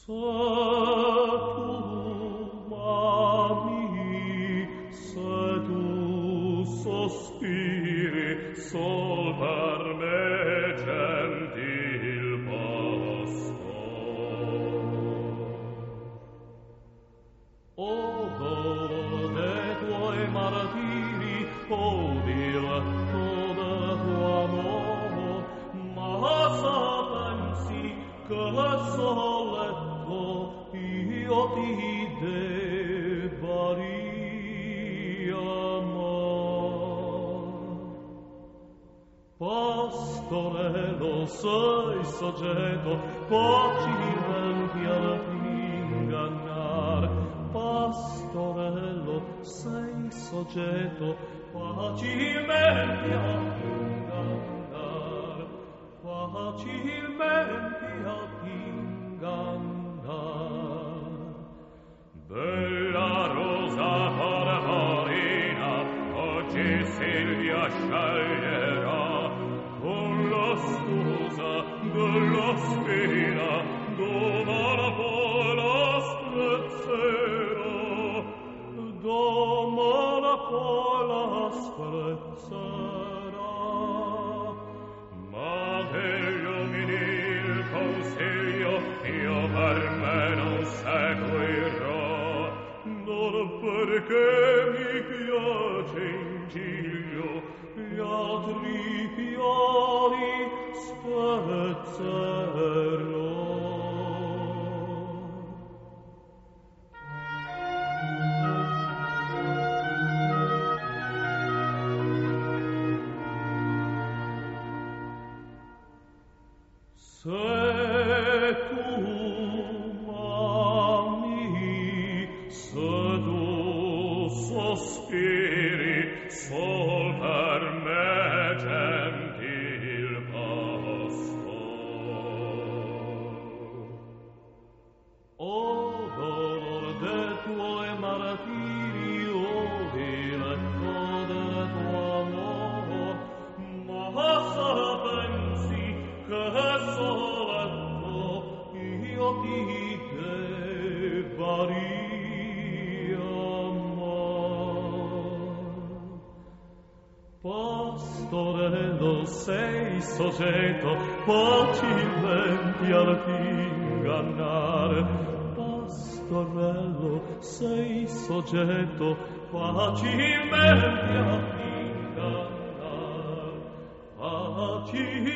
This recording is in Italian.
Pastorello, sei soggetto facilmente ad ingannar. Pastorello, sei soggetto facilmente ad ingannar. Facilmente ad ingannar. Bella rosa porporina, oggi Silvia sceglierà con la scusa della spina, domani poi la sprezzerò, domani poi la sprezzerà. Ma meglio mi dì il consiglio, io per me non seguirò, non perché mi piace in giglio, gli altri fiori spezzerò. Se tu m'ami, se tu sospiri sol per me, gentil pastor. O dolor de tuoi martiri, o diletto del tuo amor, ma se pensi che soletto io ti debba riamar. Pastorello, sei soggetto facilmente ad ingannar. Pastorello, sei soggetto facilmente ad ingannar. Facilmente